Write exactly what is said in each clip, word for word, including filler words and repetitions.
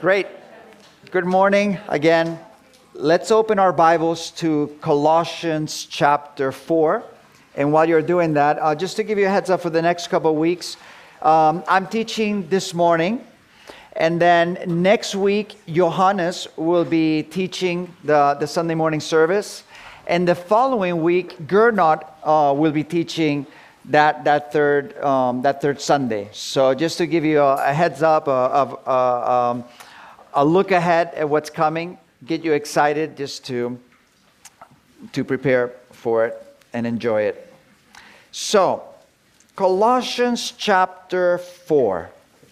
Great. Good morning again. Let's open our Bibles to Colossians chapter four. And while you're doing that, uh, just to give you a heads up for the next couple of weeks, um, I'm teaching this morning. And then next week, Johannes will be teaching the, the Sunday morning service. And the following week, Gernot uh, will be teaching that that third um, that third Sunday. So just to give you a, a heads up uh, of uh, um, a look ahead at what's coming, get you excited just to to prepare for it and enjoy it. So, Colossians chapter four.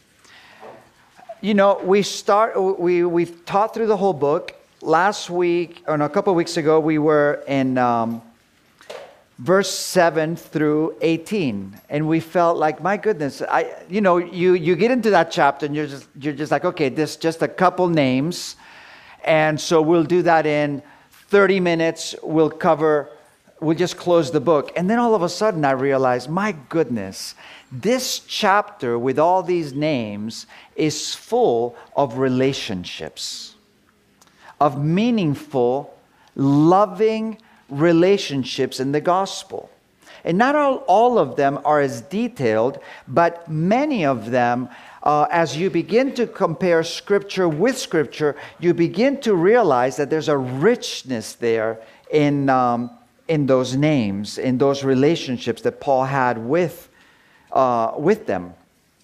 You know, we start we we've taught through the whole book. Last week, or no, a couple of weeks ago, we were in um, verse seven through eighteen, and we felt like, my goodness, I, you know, you you get into that chapter, and you're just you're just like, okay, this just a couple names, and so we'll do that in thirty minutes. We'll cover, we'll just close the book, and then all of a sudden, I realized, my goodness, this chapter with all these names is full of relationships. Of meaningful, loving relationships in the gospel. And not all, all of them are as detailed, but many of them, uh, as you begin to compare Scripture with Scripture, you begin to realize that there's a richness there in, um, in those names, in those relationships that Paul had with, uh, with them.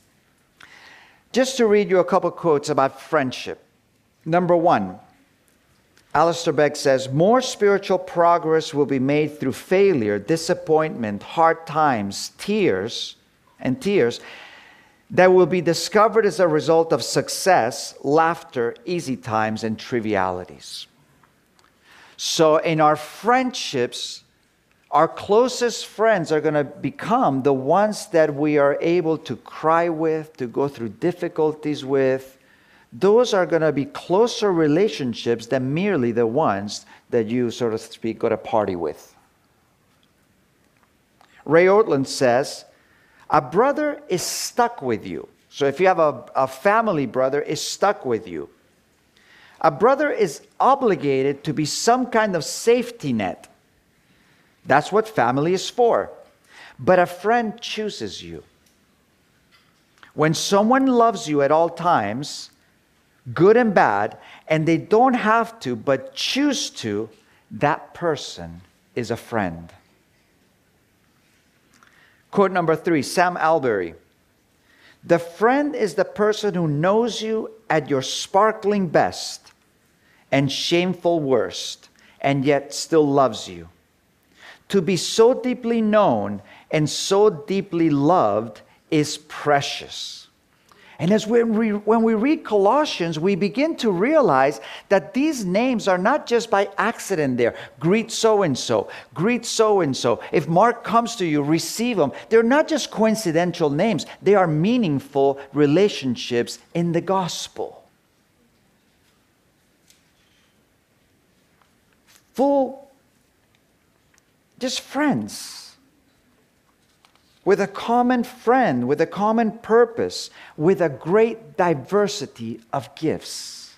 Just to read you a couple quotes about friendship. Number one, Alistair Begg says, more spiritual progress will be made through failure, disappointment, hard times, tears, and tears that will be discovered as a result of success, laughter, easy times, and trivialities. So in our friendships, our closest friends are going to become the ones that we are able to cry with, to go through difficulties with. Those are going to be closer relationships than merely the ones that you, so to speak, go to party with. Ray Ortlund says, a brother is stuck with you. So if you have a, a family brother, is stuck with you. A brother is obligated to be some kind of safety net. That's what family is for. But a friend chooses you. When someone loves you at all times, good and bad, and they don't have to, but choose to, that person is a friend. Quote number three, Sam Alberry. The friend is the person who knows you at your sparkling best and shameful worst, and yet still loves you. To be so deeply known and so deeply loved is precious. And as when we, when we read Colossians, we begin to realize that these names are not just by accident there. Greet so-and-so, greet so-and-so. If Mark comes to you, receive him. They're not just coincidental names. They are meaningful relationships in the gospel. Full, just friends. With a common friend, with a common purpose, with a great diversity of gifts.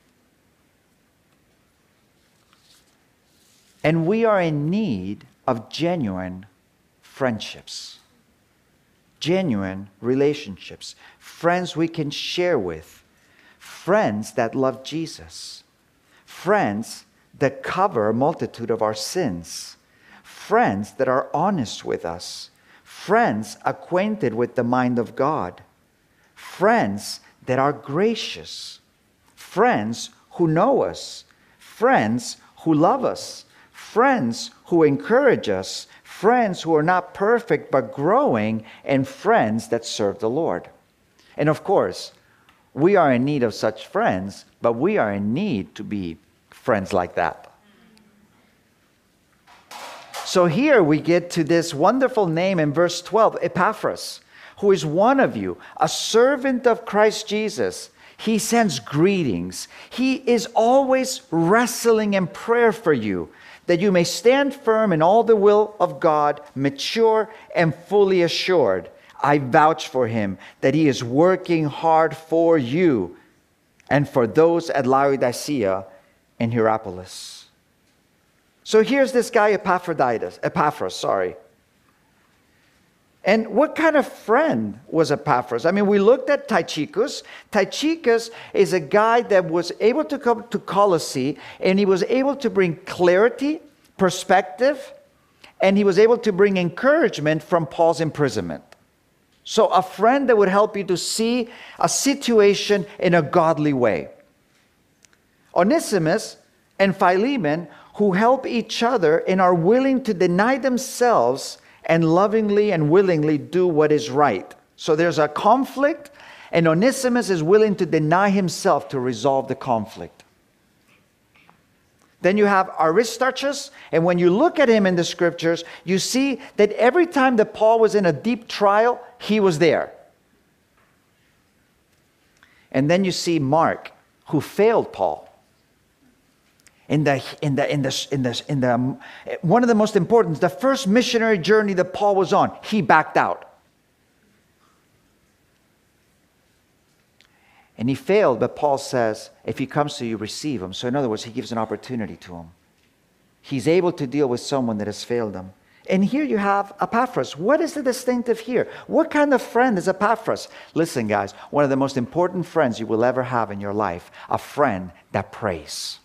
And we are in need of genuine friendships. Genuine relationships. Friends we can share with. Friends that love Jesus. Friends that cover a multitude of our sins. Friends that are honest with us. Friends acquainted with the mind of God. Friends that are gracious. Friends who know us. Friends who love us. Friends who encourage us. Friends who are not perfect but growing. And friends that serve the Lord. And of course, we are in need of such friends, but we are in need to be friends like that. So here we get to this wonderful name in verse twelve, Epaphras, who is one of you, a servant of Christ Jesus. He sends greetings. He is always wrestling in prayer for you, that you may stand firm in all the will of God, mature and fully assured. I vouch for him that he is working hard for you and for those at Laodicea and Hierapolis. So here's this guy Epaphroditus, Epaphras, sorry. And what kind of friend was Epaphras? I mean, we looked at Tychicus. Tychicus is a guy that was able to come to Colossae, and he was able to bring clarity, perspective, and he was able to bring encouragement from Paul's imprisonment. So a friend that would help you to see a situation in a godly way. Onesimus and Philemon, who help each other and are willing to deny themselves and lovingly and willingly do what is right. So there's a conflict, and Onesimus is willing to deny himself to resolve the conflict. Then you have Aristarchus, and when you look at him in the scriptures, you see that every time that Paul was in a deep trial, he was there. And then you see Mark, who failed Paul. In the, in the, in the, in the, in the, one of the most important, the first missionary journey that Paul was on, he backed out. And he failed, but Paul says, if he comes to you, receive him. So in other words, he gives an opportunity to him. He's able to deal with someone that has failed him. And here you have Epaphras. What is the distinctive here? What kind of friend is Epaphras? Listen, guys, one of the most important friends you will ever have in your life, a friend that prays.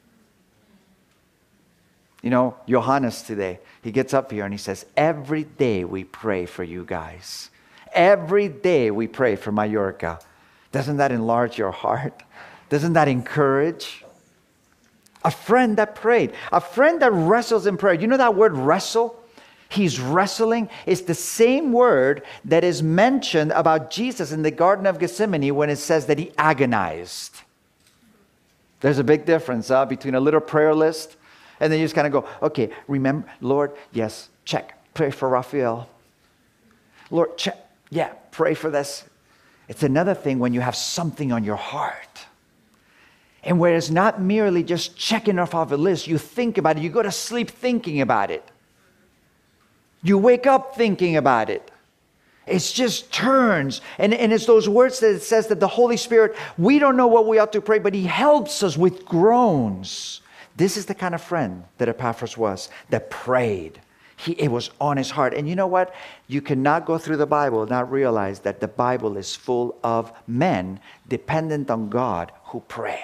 You know, Johannes today, he gets up here and he says, every day we pray for you guys. Every day we pray for Mallorca. Doesn't that enlarge your heart? Doesn't that encourage? A friend that prayed. A friend that wrestles in prayer. You know that word wrestle? He's wrestling. It's the same word that is mentioned about Jesus in the Garden of Gethsemane when it says that he agonized. There's a big difference huh, between a little prayer list and then you just kind of go, okay, remember, Lord, yes, check. Pray for Raphael. Lord, check. Yeah, pray for this. It's another thing when you have something on your heart. And where it's not merely just checking off of a list, you think about it. You go to sleep thinking about it. You wake up thinking about it. It just turns. And, and it's those words that it says that the Holy Spirit, we don't know what we ought to pray, but he helps us with groans. This is the kind of friend that Epaphras was, that prayed. He, it was on his heart. And you know what? You cannot go through the Bible and not realize that the Bible is full of men dependent on God who pray.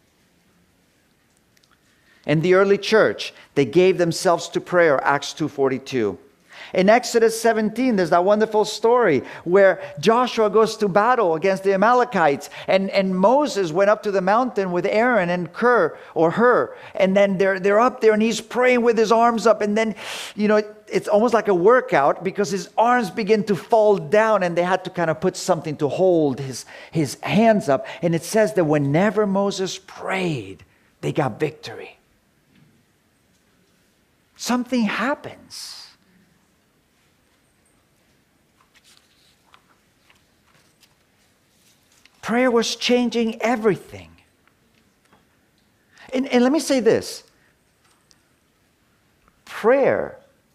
In the early church, they gave themselves to prayer, Acts two forty-two. In Exodus seventeen, there's that wonderful story where Joshua goes to battle against the Amalekites, and, and Moses went up to the mountain with Aaron and Hur, or her, and then they're, they're up there and he's praying with his arms up, and then, you know, it's almost like a workout because his arms begin to fall down and they had to kind of put something to hold his, his hands up. And it says that whenever Moses prayed, they got victory. Something happens. Prayer was changing everything. And, and let me say this. Prayer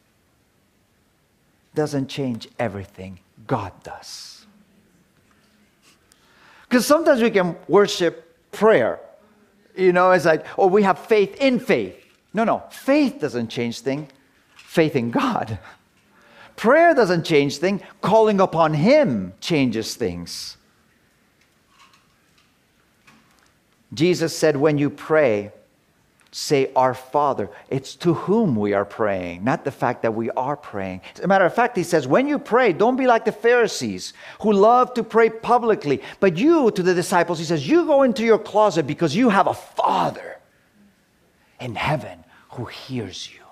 doesn't change everything. God does. Because sometimes we can worship prayer. You know, it's like, oh, we have faith in faith. No, no. Faith doesn't change things. Faith in God. Prayer doesn't change things. Calling upon Him changes things. Jesus said, when you pray, say, Our Father. It's to whom we are praying, not the fact that we are praying. As a matter of fact, he says, when you pray, don't be like the Pharisees who love to pray publicly. But you, to the disciples, he says, you go into your closet because you have a Father in heaven who hears you.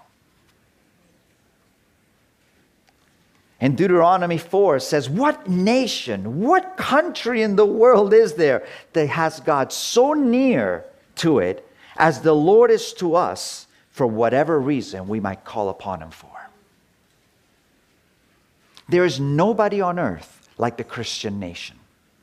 And Deuteronomy four says, what nation, what country in the world is there that has God so near to it as the Lord is to us for whatever reason we might call upon Him for? There is nobody on earth like the Christian nation.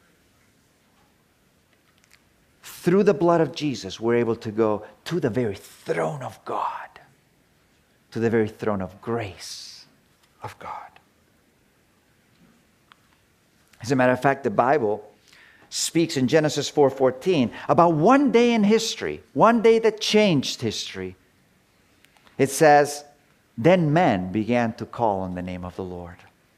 Through the blood of Jesus, we're able to go to the very throne of God, to the very throne of grace of God. As a matter of fact, the Bible speaks in Genesis four fourteen about one day in history, one day that changed history. It says, then men began to call on the name of the Lord.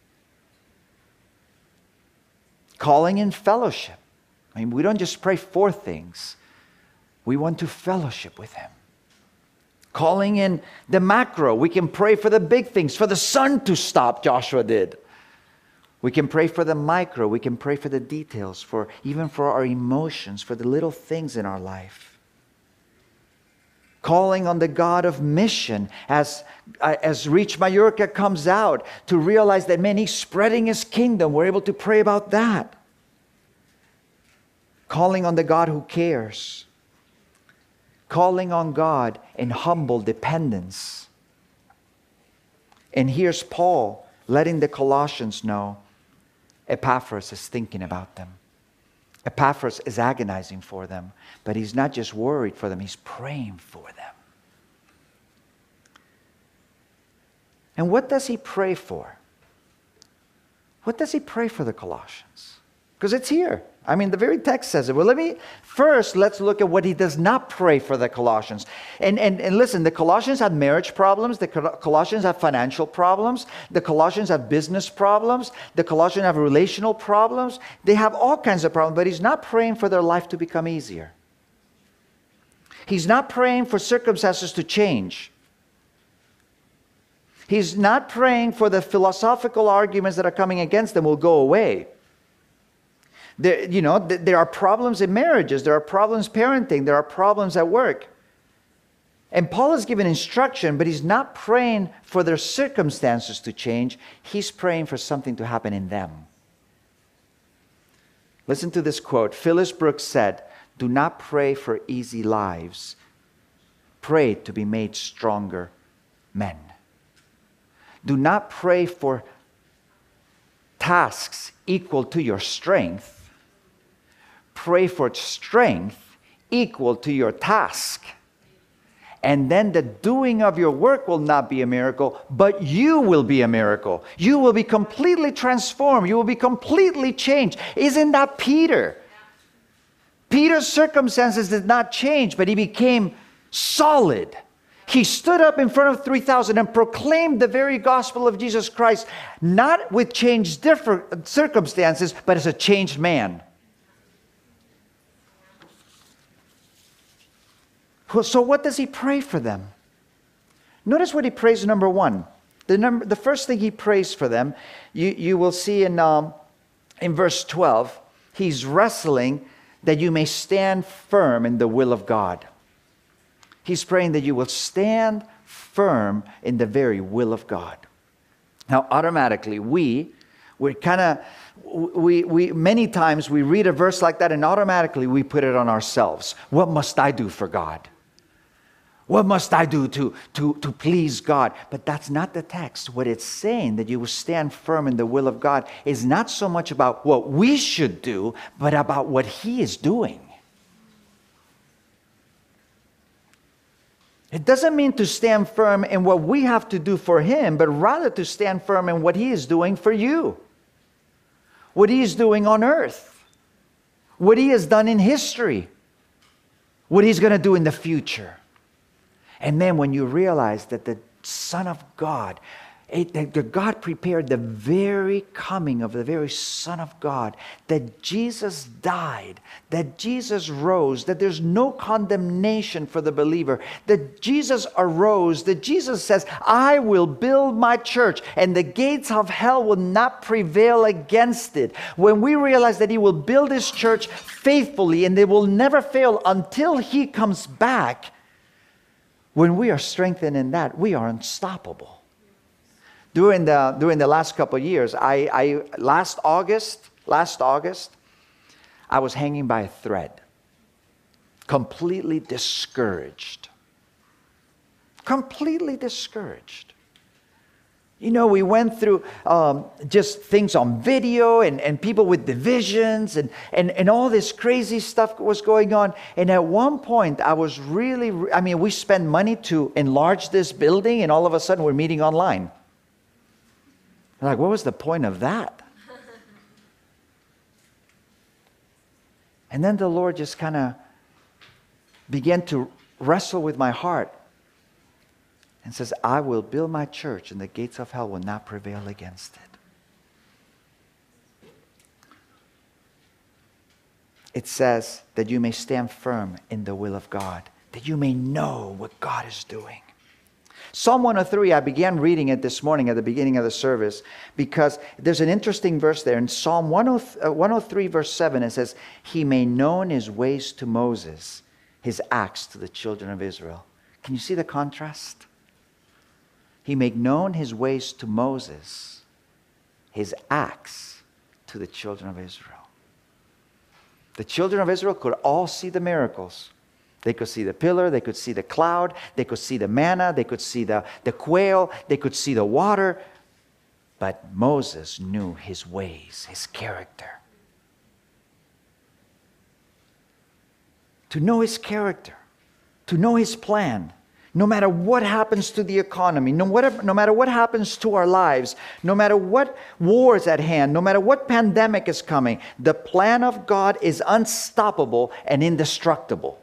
Calling in fellowship. I mean, we don't just pray for things. We want to fellowship with Him. Calling in the macro. We can pray for the big things, for the sun to stop, Joshua did. We can pray for the micro. We can pray for the details, for even for our emotions, for the little things in our life. Calling on the God of mission as, as Reach Mallorca comes out to realize that, man, He's spreading His kingdom. We're able to pray about that. Calling on the God who cares. Calling on God in humble dependence. And here's Paul letting the Colossians know Epaphras is thinking about them. Epaphras is agonizing for them, but he's not just worried for them, he's praying for them. And what does he pray for? What does he pray for the Colossians? Because it's here. I mean, the very text says it. Well, let me, first, let's look at what he does not pray for the Colossians. And, and, and listen, the Colossians have marriage problems. The Colossians have financial problems. The Colossians have business problems. The Colossians have relational problems. They have all kinds of problems, but he's not praying for their life to become easier. He's not praying for circumstances to change. He's not praying for the philosophical arguments that are coming against them will go away. There, you know, there are problems in marriages. There are problems parenting. There are problems at work. And Paul is given instruction, but he's not praying for their circumstances to change. He's praying for something to happen in them. Listen to this quote. Phyllis Brooks said, "Do not pray for easy lives. Pray to be made stronger men." Do not pray for tasks equal to your strength. Pray for strength equal to your task. And then the doing of your work will not be a miracle, but you will be a miracle. You will be completely transformed. You will be completely changed. Isn't that Peter? Peter's circumstances did not change, but he became solid. He stood up in front of three thousand and proclaimed the very gospel of Jesus Christ, not with changed different circumstances, but as a changed man. So what does he pray for them? Notice what he prays, number one. The, number, the first thing he prays for them, you, you will see in, um, in verse twelve, he's wrestling that you may stand firm in the will of God. He's praying that you will stand firm in the very will of God. Now, automatically, we, we're kind of, we, we, many times we read a verse like that and automatically we put it on ourselves. What must I do for God? What must I do to, to, to please God? But that's not the text. What it's saying, that you will stand firm in the will of God, is not so much about what we should do, but about what He is doing. It doesn't mean to stand firm in what we have to do for Him, but rather to stand firm in what He is doing for you. What He is doing on earth. What He has done in history. What He's going to do in the future. And then when you realize that the Son of God, that God prepared the very coming of the very Son of God, that Jesus died, that Jesus rose, that there's no condemnation for the believer, that Jesus arose, that Jesus says, I will build my church and the gates of hell will not prevail against it. When we realize that He will build His church faithfully and they will never fail until He comes back, when we are strengthened in that, we are unstoppable. During the during the last couple of years, I, I last August, last August, I was hanging by a thread, completely discouraged. Completely discouraged. You know, we went through um, just things on video and, and people with divisions and, and, and all this crazy stuff was going on. And at one point, I was really, I mean, we spent money to enlarge this building and all of a sudden we're meeting online. I'm like, what was the point of that? And then the Lord just kind of began to wrestle with my heart and says, I will build my church and the gates of hell will not prevail against it. It says that you may stand firm in the will of God, that you may know what God is doing. Psalm one oh three, I began reading it this morning at the beginning of the service because there's an interesting verse there. In Psalm one oh three, verse seven, it says, He made known His ways to Moses, His acts to the children of Israel. Can you see the contrast? He made known His ways to Moses, His acts to the children of Israel. The children of Israel could all see the miracles. They could see the pillar, they could see the cloud, they could see the manna, they could see the, the quail, they could see the water. But Moses knew his ways, his character. To know his character, to know his plan, no matter what happens to the economy, no, whatever, no matter what happens to our lives, no matter what war is at hand, no matter what pandemic is coming, the plan of God is unstoppable and indestructible.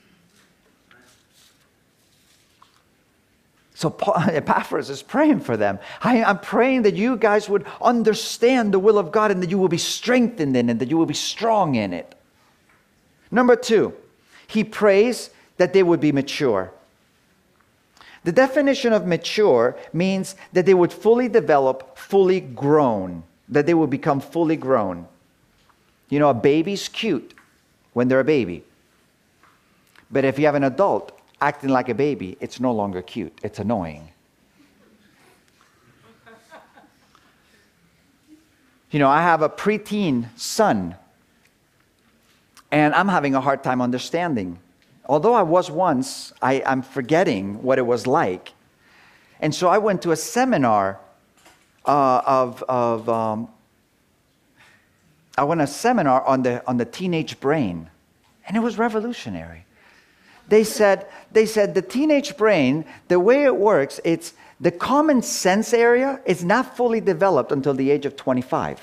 So Paul, Epaphras is praying for them. I, I'm praying that you guys would understand the will of God and that you will be strengthened in it, that you will be strong in it. Number two, he prays that they would be mature. The definition of mature means that they would fully develop, fully grown, that they would become fully grown. You know, a baby's cute when they're a baby. But if you have an adult acting like a baby, it's no longer cute. It's annoying. You know, I have a preteen son, and I'm having a hard time understanding. Although I was once, I, I'm forgetting what it was like. And so I went to a seminar uh, of, of um, I went to a seminar on the, on the teenage brain, and it was revolutionary. They said, they said the teenage brain, the way it works, it's the common sense area is not fully developed until the age of twenty-five.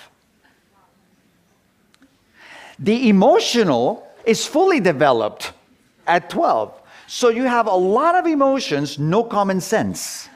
The emotional is fully developed at twelve. So you have a lot of emotions, no common sense.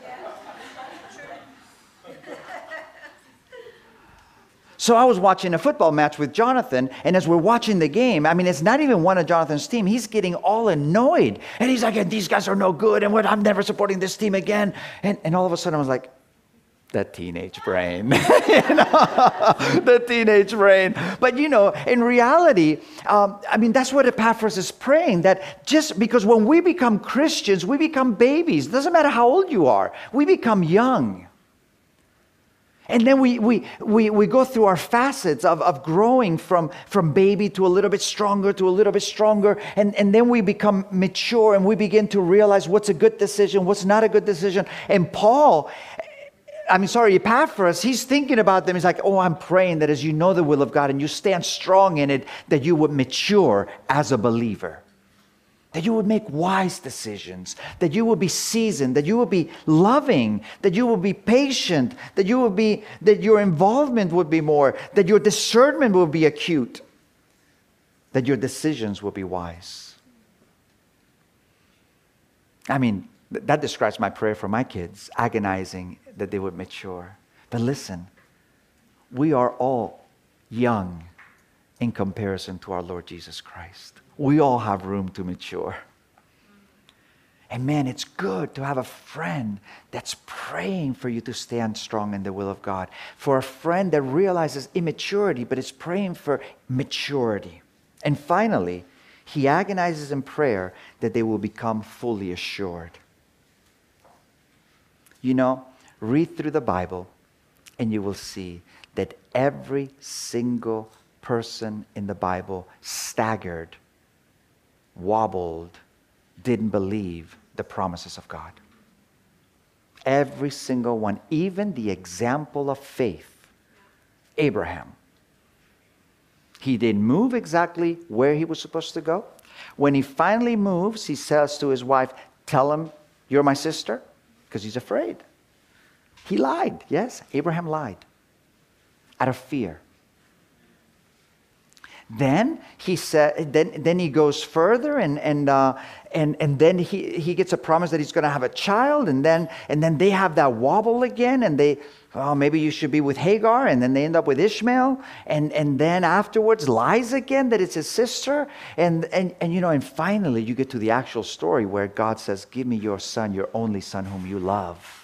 So I was watching a football match with Jonathan, and as we're watching the game, I mean, it's not even one of Jonathan's team. He's getting all annoyed. And he's like, these guys are no good, and what, I'm never supporting this team again. And, and all of a sudden, I was like, that teenage brain. you know, the teenage brain. But, you know, in reality, um, I mean, that's what Epaphras is praying, that just because when we become Christians, we become babies. It doesn't matter how old you are. We become young. And then we, we, we, we go through our facets of, of growing from, from baby to a little bit stronger to a little bit stronger. And, and then we become mature and we begin to realize what's a good decision, what's not a good decision. And Paul, I mean, sorry, Epaphras, he's thinking about them. He's like, oh, I'm praying that as you know the will of God and you stand strong in it, that you would mature as a believer. That you would make wise decisions, that you would be seasoned, that you would be loving, that you would be patient, that you would be, that your involvement would be more, that your discernment will be acute, that your decisions will be wise. I mean, that describes my prayer for my kids, agonizing that they would mature. But listen, we are all young in comparison to our Lord Jesus Christ. We all have room to mature. And man, it's good to have a friend that's praying for you to stand strong in the will of God. For a friend that realizes immaturity, but is praying for maturity. And finally, he agonizes in prayer that they will become fully assured. You know, read through the Bible and you will see that every single person in the Bible staggered, wobbled, didn't believe the promises of God. Every single one, even the example of faith, Abraham. He didn't move exactly where he was supposed to go. When he finally moves, he says to his wife, tell him you're my sister, because he's afraid. He lied, yes, Abraham lied out of fear. Then he said, then, then he goes further, and and uh, and and then he, he gets a promise that he's going to have a child, and then and then they have that wobble again, and they, oh, maybe you should be with Hagar, and then they end up with Ishmael, and and then afterwards lies again that it's his sister, and and and you know, and finally you get to the actual story where God says, "Give me your son, your only son, whom you love."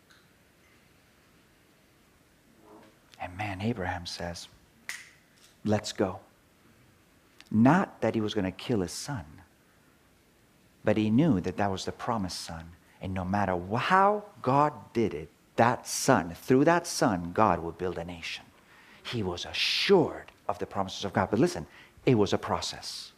And man, Abraham says, "Let's go." Not that he was going to kill his son, but he knew that that was the promised son. And no matter how God did it, that son, through that son, God would build a nation. He was assured of the promises of God. But listen, it was a process.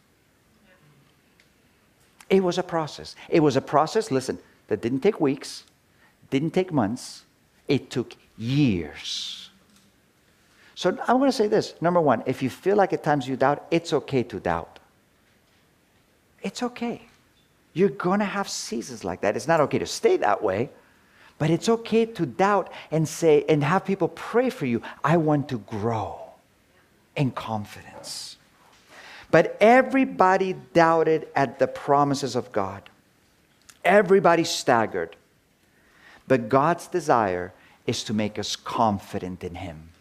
It was a process. It was a process, listen, that didn't take weeks, didn't take months. It took years. So I'm going to say this. Number one, if you feel like at times you doubt, it's okay to doubt. It's okay. You're going to have seasons like that. It's not okay to stay that way, but it's okay to doubt and say, and have people pray for you. I want to grow in confidence. But everybody doubted at the promises of God. Everybody staggered. But God's desire is to make us confident in Him.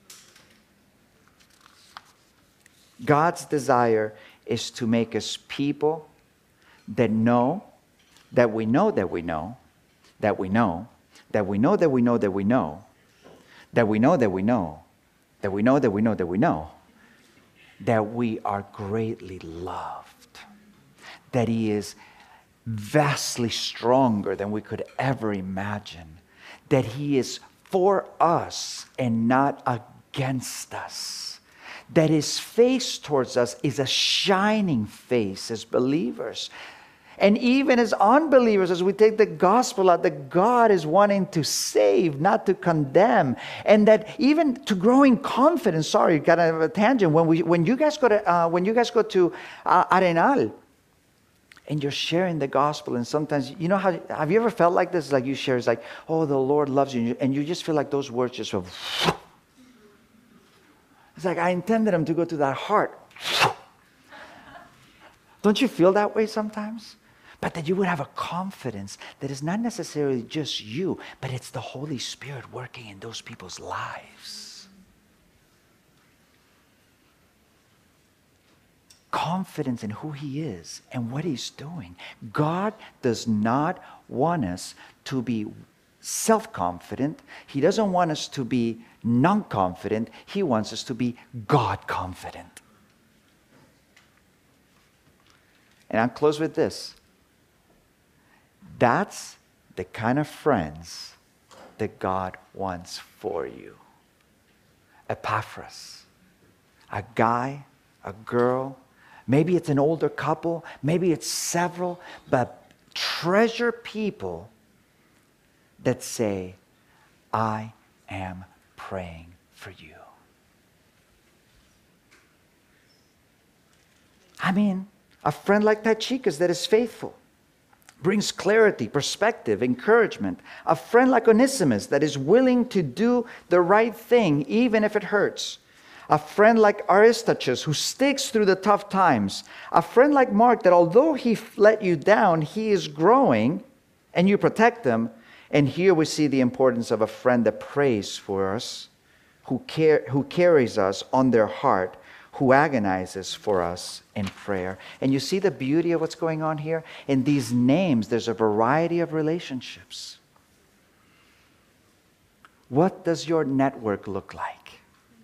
God's desire is to make us people that know, that we know that we know, that we know, that we know that we know that we know, that we know that we know, that we know that we know that we know, that we are greatly loved, that He is vastly stronger than we could ever imagine, that He is for us and not against us, that His face towards us is a shining face as believers. And even as unbelievers, as we take the gospel out, that God is wanting to save, not to condemn. And that even to grow in confidence, sorry, got out of a tangent, when, we, when you guys go to, uh, when you guys go to uh, Arenal, and you're sharing the gospel, and sometimes, you know how, have you ever felt like this? Like you share, it's like, oh, the Lord loves you, and you just feel like those words just sort of, it's like, I intended them to go to that heart. Don't you feel that way sometimes? But that you would have a confidence that is not necessarily just you, but it's the Holy Spirit working in those people's lives. Confidence in who He is and what He's doing. God does not want us to be self-confident. He doesn't want us to be non-confident. He wants us to be God-confident. And I'll close with this. That's the kind of friends that God wants for you. Epaphras, a guy, a girl, maybe it's an older couple, maybe it's several, but treasure people that say, I am praying for you. I mean, a friend like Tychicus that is faithful, brings clarity, perspective, encouragement. A friend like Onesimus that is willing to do the right thing even if it hurts. A friend like Aristarchus who sticks through the tough times. A friend like Mark that although he let you down, he is growing and you protect them. And here we see the importance of a friend that prays for us, who care, who carries us on their heart, who agonizes for us in prayer. And you see the beauty of what's going on here? In these names, there's a variety of relationships. What does your network look like?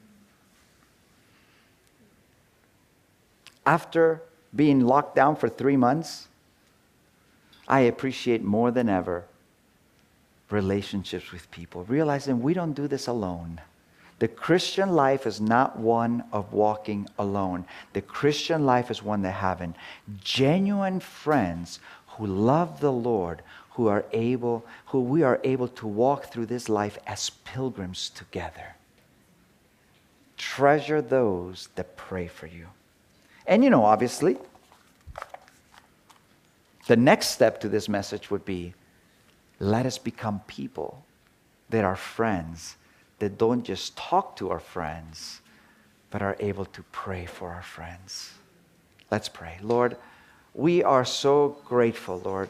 After being locked down for three months, I appreciate more than ever relationships with people, realizing we don't do this alone. The Christian life is not one of walking alone. The Christian life is one that having genuine friends who love the Lord, who are able, who we are able to walk through this life as pilgrims together. Treasure those that pray for you. And you know, obviously, the next step to this message would be, let us become people that are friends, that don't just talk to our friends, but are able to pray for our friends. Let's pray. Lord, we are so grateful, Lord,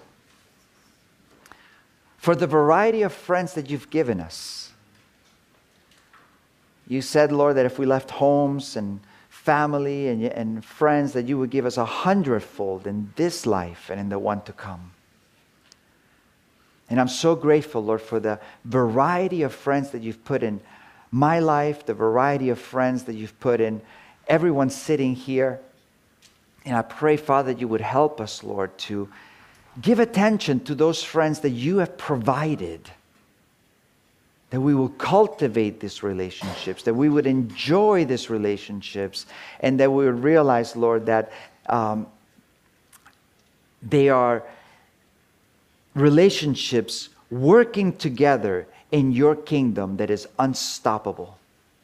for the variety of friends that you've given us. You said, Lord, that if we left homes and family and, and friends, that you would give us a hundredfold in this life and in the one to come. And I'm so grateful, Lord, for the variety of friends that you've put in my life, the variety of friends that you've put in everyone sitting here. And I pray, Father, that you would help us, Lord, to give attention to those friends that you have provided, that we will cultivate these relationships, that we would enjoy these relationships, and that we would realize, Lord, that um, they are relationships working together in your kingdom that is unstoppable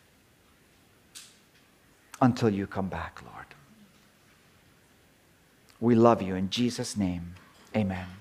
until you come back, Lord. We love you in Jesus' name. Amen.